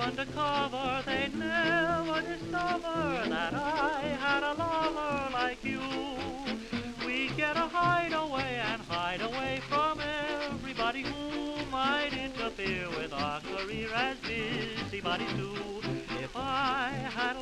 undercover, they'd never discover that I had a lover like you. We'd get a hideaway and hide away from everybody who might interfere with our career as busybodies do. If I had